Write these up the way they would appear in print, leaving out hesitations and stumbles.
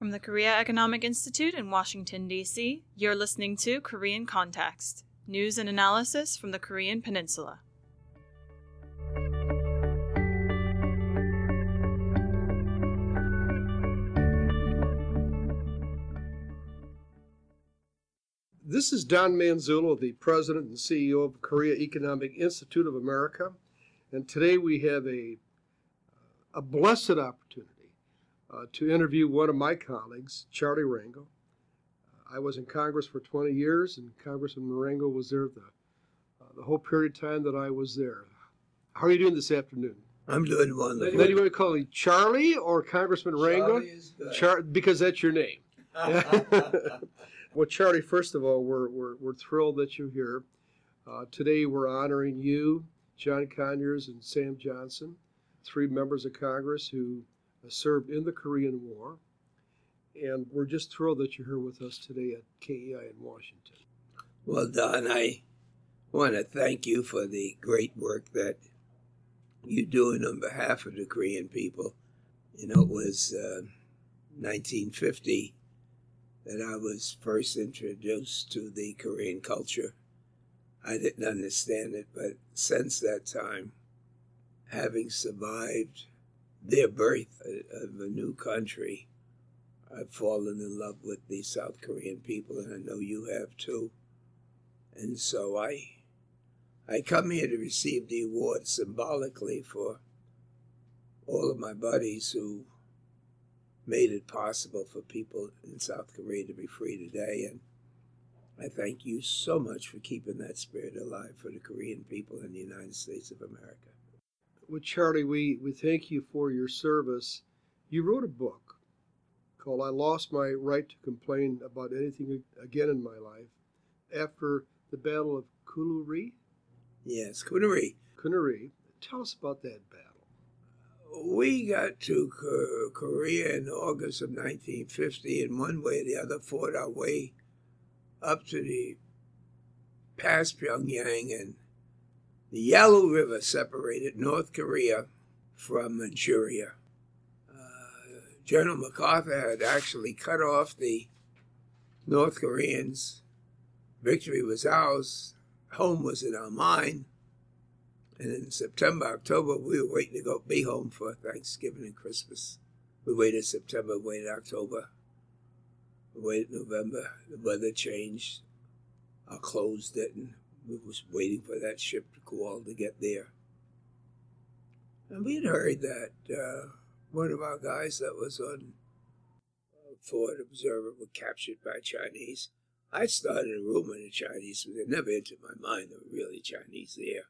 From the Korea Economic Institute in Washington, D.C., you're listening to Korean Context, news and analysis from the Korean Peninsula. This is Don Manzullo, the President and CEO of Korea Economic Institute of America, and today we have a blessed opportunity to interview one of my colleagues, Charlie Rangel. I was in Congress for 20 years, and Congressman Rangel was there the whole period of time that I was there. How are you doing this afternoon? I'm doing wonderful. Then you want to call me Charlie or Congressman Rangel? Charlie is good. Because that's your name. Well, Charlie, first of all, we're thrilled that you're here. Today we're honoring you, John Conyers, and Sam Johnson, 3 members of Congress who served in the Korean War. And we're just thrilled that you're here with us today at KEI in Washington. Well, Don, I want to thank you for the great work that you're doing on behalf of the Korean people. You know, it was 1950 that I was first introduced to the Korean culture. I didn't understand it, but since that time, having survived their birth of a new country, I've fallen in love with the South Korean people, and I know you have too. And so I come here to receive the award symbolically for all of my buddies who made it possible for people in South Korea to be free today. And I thank you so much for keeping that spirit alive for the Korean people in the United States of America. Well, Charlie, we thank you for your service. You wrote a book called I Lost My Right to Complain About Anything Again in My Life after the Battle of Kunuri. Yes, Kunuri. Tell us about that battle. We got to Korea in August of 1950, and one way or the other fought our way up to the past Pyongyang, and the Yalu River separated North Korea from Manchuria. General MacArthur had actually cut off the North Koreans. Victory was ours. Home was in our mind. And in September, October, we were waiting to be home for Thanksgiving and Christmas. We waited September, waited October, we waited November. The weather changed. Our clothes didn't. We was waiting for that ship to call to get there. And we had heard that one of our guys that was on Ford Observer was captured by Chinese. I started a rumor the Chinese, but it never entered my mind there were really Chinese there.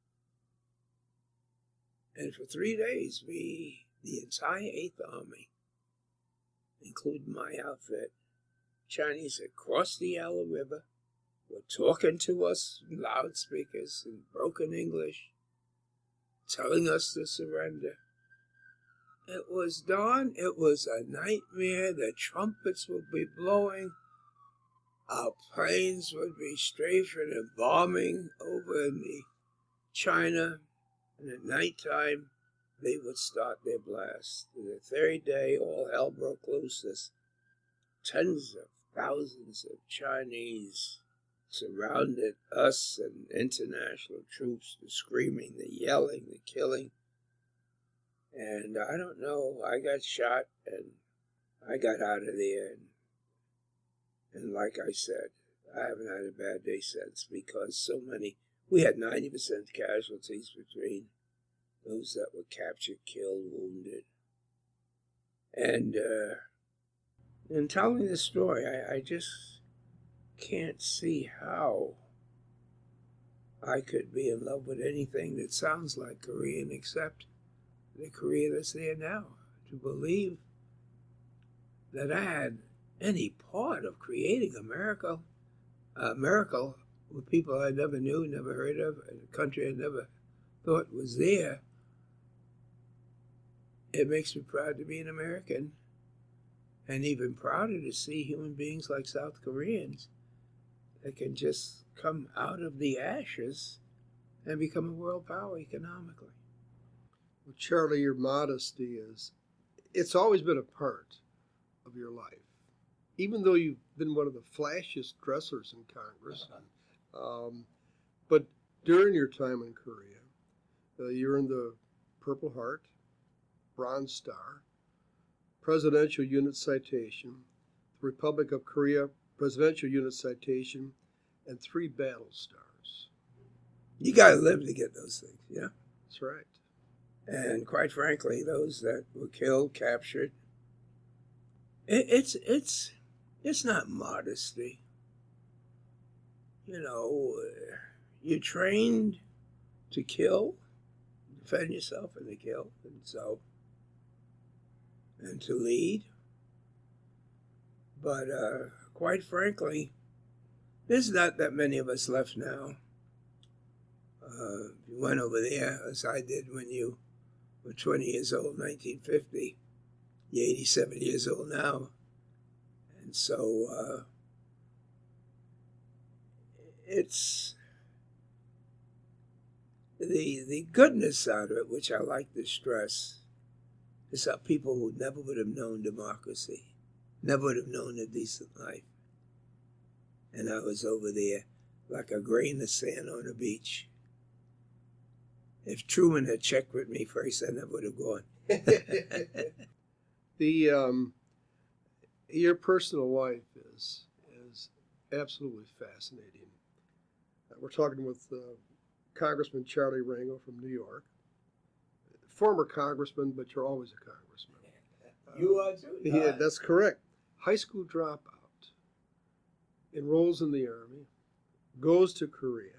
And for 3 days, the entire 8th Army, including my outfit, Chinese had crossed the Yalu River, were talking to us in loudspeakers in broken English, telling us to surrender. It was dawn. It was a nightmare. The trumpets would be blowing. Our planes would be strafing and bombing over in the China. And at nighttime, they would start their blast. And the 3rd day, all hell broke loose. As tens of thousands of Chinese surrounded us and international troops, the screaming, the yelling, the killing. And I don't know, I got shot and I got out of there. And like I said, I haven't had a bad day since because we had 90% casualties between those that were captured, killed, wounded. And in telling this story, I just can't see how I could be in love with anything that sounds like Korean except the Korea that's there now. To believe that I had any part of creating a miracle with people I never knew, never heard of, and a country I never thought was there. It makes me proud to be an American, and even prouder to see human beings like South Koreans that can just come out of the ashes and become a world power economically. Well, Charlie, your modesty it's always been a part of your life. Even though you've been one of the flashiest dressers in Congress, but during your time in Korea, you earned the Purple Heart, Bronze Star, Presidential Unit Citation, the Republic of Korea Presidential Unit Citation, and 3 Battle Stars. You got to live to get those things, yeah. That's right. And quite frankly, those that were killed, captured, it's not modesty. You know, you're trained to kill, defend yourself and to kill, and to lead. But quite frankly, there's not that many of us left now. You went over there, as I did when you were 20 years old, 1950. You're 87 years old now. And so it's the goodness out of it, which I like to stress, is how people who never would have known democracy, never would have known a decent life. And I was over there like a grain of sand on a beach. If Truman had checked with me first, I never would have gone. Your personal life is absolutely fascinating. We're talking with Congressman Charlie Rangel from New York, former congressman, but you're always a congressman. You are too? Yeah, that's correct. High school dropout, enrolls in the Army, goes to Korea,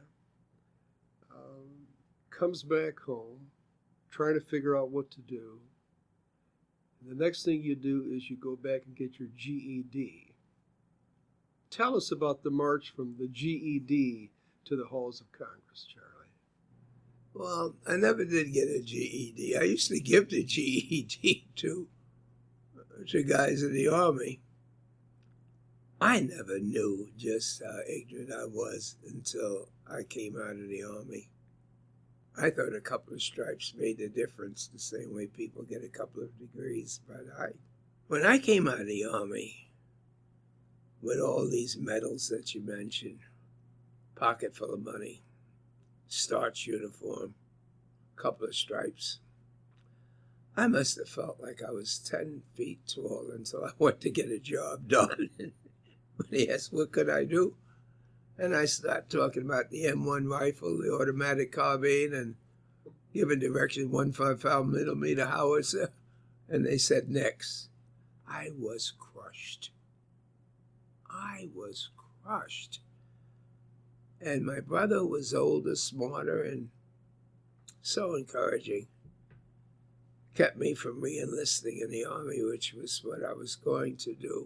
comes back home, trying to figure out what to do. And the next thing you do is you go back and get your GED. Tell us about the march from the GED to the halls of Congress, Charlie. Well, I never did get a GED. I used to give the GED to guys in the Army. I never knew just how ignorant I was until I came out of the Army. I thought a couple of stripes made a difference, the same way people get a couple of degrees. But when I came out of the Army, with all these medals that you mentioned, pocket full of money, starch uniform, couple of stripes, I must have felt like I was 10 feet tall until I went to get a job done. When he asked, what could I do? And I started talking about the M1 rifle, the automatic carbine, and giving direction 155 millimeter howitzer. And they said, next. I was crushed. And my brother was older, smarter, and so encouraging. Kept me from re-enlisting in the Army, which was what I was going to do.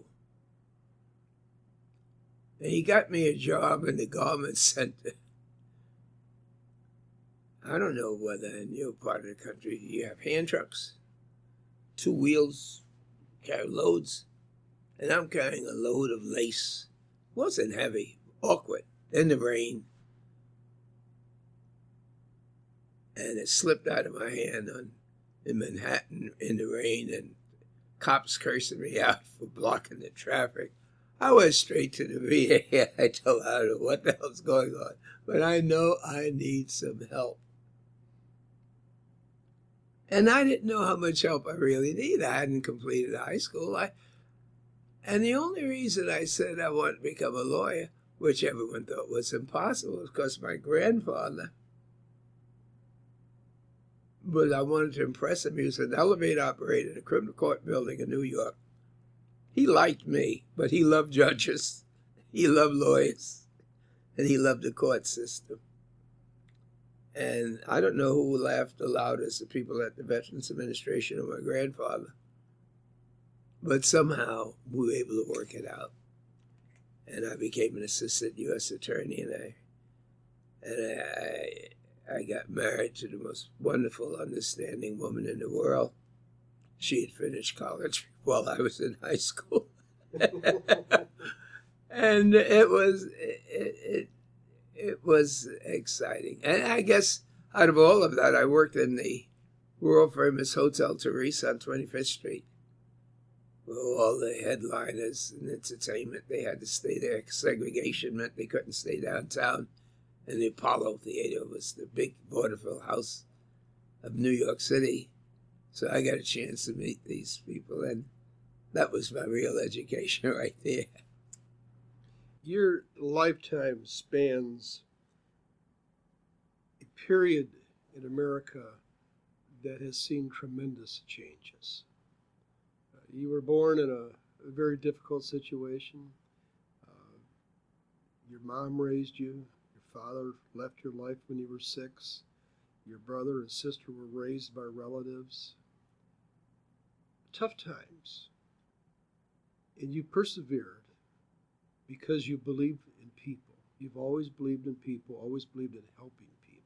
And he got me a job in the garment center. I don't know whether in your part of the country you have hand trucks, 2 wheels, carry loads. And I'm carrying a load of lace. Wasn't heavy, awkward, in the rain. And it slipped out of my hand in Manhattan in the rain, and cops cursing me out for blocking the traffic. I went straight to the VA. I told her, I don't know what the hell's going on, but I know I need some help. And I didn't know how much help I really needed. I hadn't completed high school. And the only reason I said I wanted to become a lawyer, which everyone thought was impossible, was because my grandfather, but I wanted to impress him. He was an elevator operator in a criminal court building in New York. He liked me, but he loved judges. He loved lawyers. And he loved the court system. And I don't know who laughed the loudest, the people at the Veterans Administration or my grandfather. But somehow we were able to work it out. And I became an assistant U.S. attorney, and I got married to the most wonderful, understanding woman in the world. She had finished college while I was in high school. And it was exciting. And I guess out of all of that, I worked in the world famous Hotel Therese on 25th Street. were all the headliners in entertainment. They had to stay there. Segregation meant they couldn't stay downtown. And the Apollo Theater was the big vaudeville house of New York City. So I got a chance to meet these people, and that was my real education right there. Your lifetime spans a period in America that has seen tremendous changes. You were born in a very difficult situation. Your mom raised you. Your father left your life when you were 6. Your brother and sister were raised by relatives. Tough times. And you persevered because you believed in people. You've always believed in people, always believed in helping people.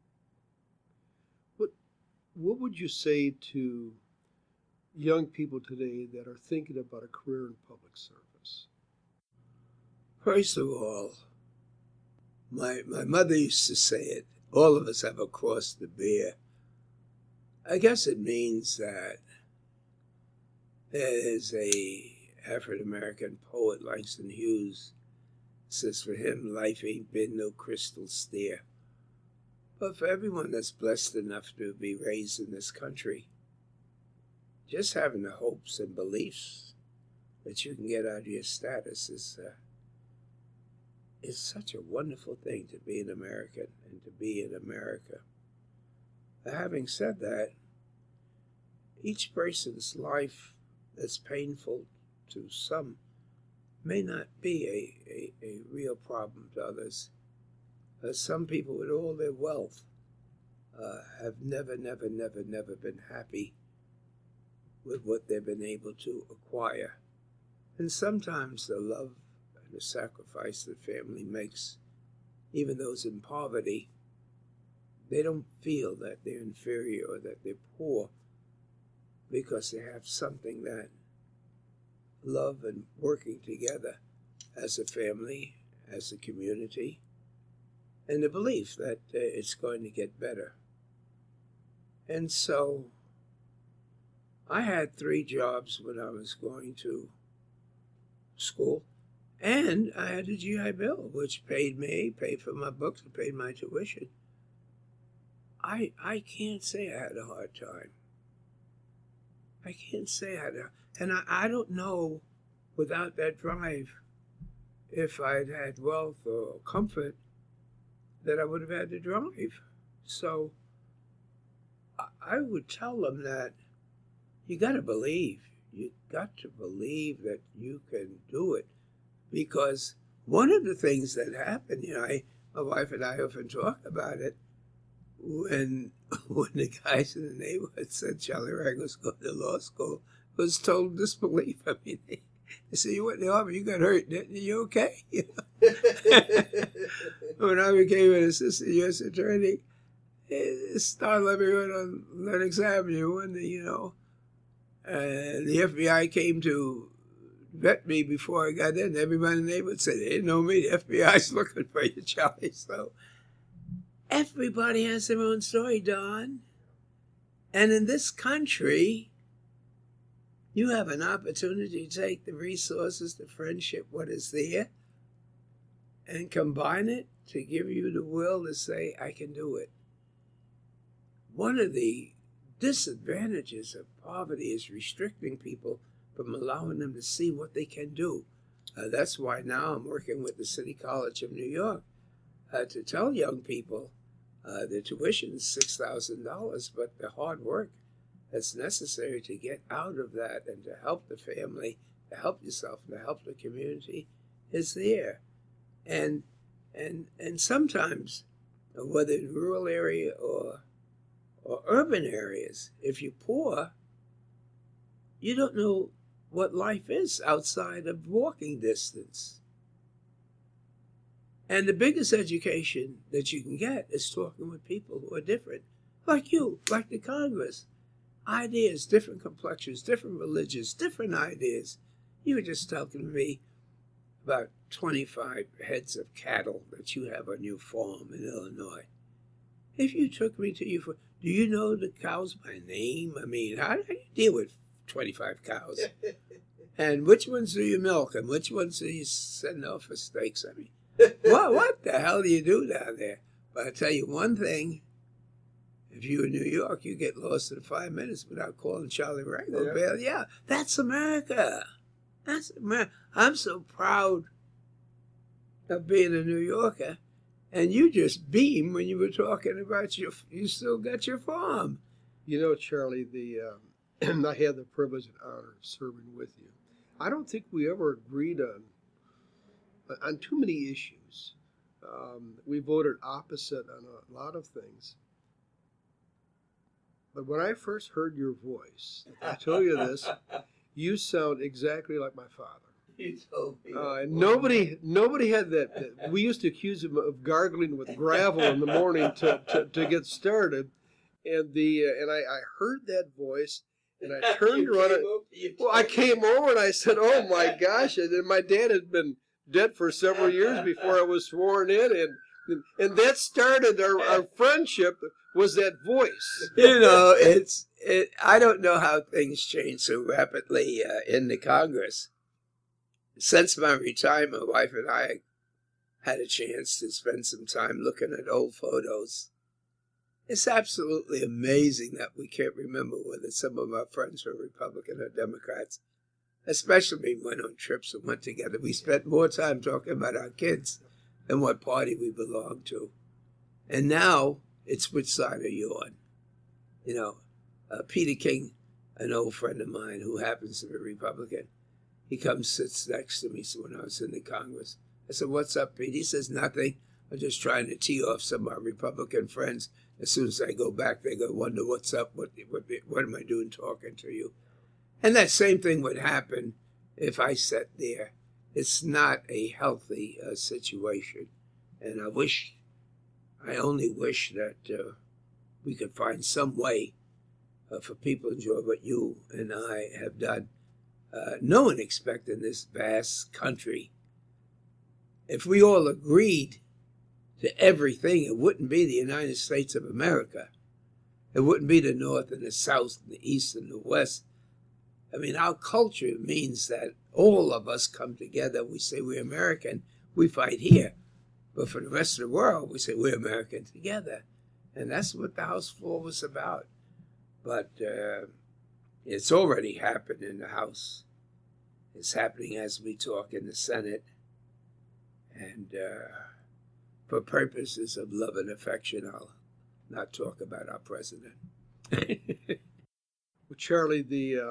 What would you say to young people today that are thinking about a career in public service? First of all, my mother used to say it, all of us have a cross to bear. I guess it means that there's a African-American poet, Langston Hughes, says for him, life ain't been no crystal stair. But for everyone that's blessed enough to be raised in this country, just having the hopes and beliefs that you can get out of your status is such a wonderful thing to be an American and to be in America. Having said that, each person's life that's painful to some may not be a real problem to others. Some people with all their wealth have never been happy with what they've been able to acquire. And sometimes the love and the sacrifice that family makes, even those in poverty, they don't feel that they're inferior or that they're poor because they have something that love and working together as a family, as a community, and the belief that it's going to get better. And so I had 3 jobs when I was going to school, and I had a GI Bill, which paid for my books, and paid my tuition. I can't say I had a hard time. I can't say I had and I don't know, without that drive, if I'd had wealth or comfort, that I would have had to drive. So I would tell them that you got to believe. You got to believe that you can do it. Because one of the things that happened, my wife and I often talk about it, when the guys in the neighborhood said Charlie Ragg was going to law school, was total disbelief. I mean, they said, you went in the army, you got hurt, didn't you? You okay? When I became an assistant U.S. attorney, Star Levy went on Lenox Avenue, and the FBI came to vet me before I got in. Everybody in the neighborhood said, they didn't know me. The FBI's looking for you, Charlie. So everybody has their own story, Don. And in this country, you have an opportunity to take the resources, the friendship, what is there, and combine it to give you the will to say, I can do it. One of the disadvantages of poverty is restricting people from allowing them to see what they can do. That's why now I'm working with the City College of New York to tell young people the tuition is $6,000, but the hard work that's necessary to get out of that and to help the family, to help yourself, to help the community is there. And sometimes, whether in rural area or urban areas, if you're poor, you don't know what life is outside of walking distance. And the biggest education that you can get is talking with people who are different, like you, like the Congress. Ideas, different complexions, different religions, different ideas. You were just talking to me about 25 heads of cattle that you have on your farm in Illinois. If you took me to do you know the cows by name? I mean, how do you deal with 25 cows? And which ones do you milk, and which ones do you send off for steaks? I mean, what the hell do you do down there? But I tell you one thing. If you're in New York, you get lost in 5 minutes without calling Charlie Rango. Yeah, that's America. That's America. I'm so proud of being a New Yorker. And you just beam when you were talking about you still got your farm. You know, Charlie, I had the privilege and honor of serving with you. I don't think we ever agreed on too many issues. We voted opposite on a lot of things. But when I first heard your voice, I tell you this, you sound exactly like my father. You told me. And nobody had that. We used to accuse him of gargling with gravel in the morning to get started. And I heard that voice, and I turned around. I came over and I said, "Oh my gosh!" And then my dad had been dead for several years before I was sworn in, and that started our friendship. Was that voice? You know, I don't know how things change so rapidly in the Congress. Since my retirement, my wife and I had a chance to spend some time looking at old photos. It's absolutely amazing that we can't remember whether some of our friends were Republican or Democrats, especially when we went on trips and went together. We spent more time talking about our kids than what party we belonged to. And now, it's which side are you on? You know, Peter King, an old friend of mine who happens to be a Republican, he comes, sits next to me when I was in the Congress. I said, "What's up, Pete?" He says, "Nothing. I'm just trying to tee off some of my Republican friends. As soon as I go back, they're going to wonder what's up, what am I doing talking to you?" And that same thing would happen if I sat there. It's not a healthy situation. And I only wish that we could find some way for people to enjoy what you and I have done. No one expected this vast country. If we all agreed to everything, it wouldn't be the United States of America. It wouldn't be the North and the South and the East and the West. I mean, our culture means that all of us come together. We say we're American. We fight here. But for the rest of the world, we say we're American together. And that's what the House floor was about. But it's already happened in the House. It's happening as we talk in the Senate. And for purposes of love and affection, I'll not talk about our president. Well, Charlie,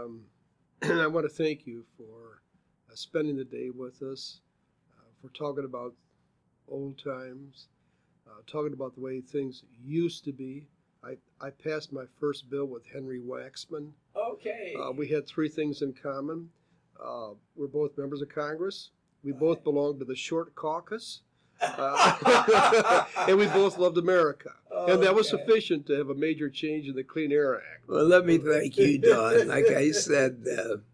I want to thank you for spending the day with us, for talking about old times, talking about the way things used to be. I passed my first bill with Henry Waxman. Okay. We had three things in common. We're both members of Congress. We both belonged to the Short Caucus. And we both loved America. Okay. And that was sufficient to have a major change in the Clean Air Act. Well, let me thank you, Don. Like I said,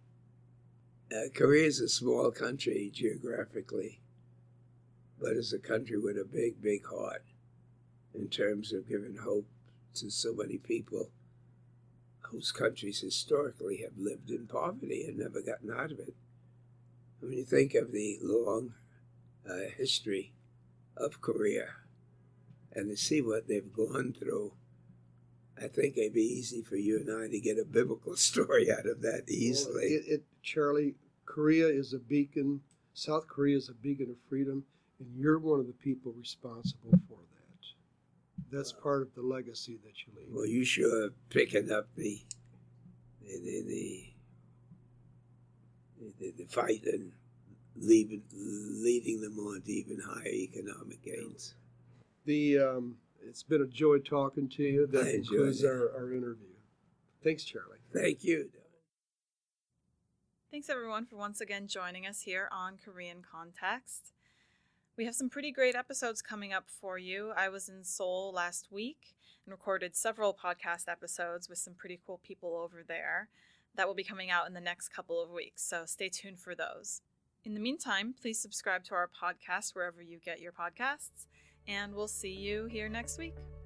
Korea is a small country geographically, but it's a country with a big, big heart in terms of giving hope to so many people whose countries historically have lived in poverty and never gotten out of it. When you think of the long history of Korea and to see what they've gone through, I think it'd be easy for you and I to get a biblical story out of that easily. Well, Charlie, Korea is a beacon. South Korea is a beacon of freedom, and you're one of the people responsible for that. That's part of the legacy that you leave. Well, you sure are picking up the fight and leading them on to even higher economic gains. It's been a joy talking to you. That concludes our interview. Thanks, Charlie. Thank you. Thanks, everyone, for once again joining us here on Korean Context. We have some pretty great episodes coming up for you. I was in Seoul last week and recorded several podcast episodes with some pretty cool people over there that will be coming out in the next couple of weeks, so stay tuned for those. In the meantime, please subscribe to our podcast wherever you get your podcasts, and we'll see you here next week.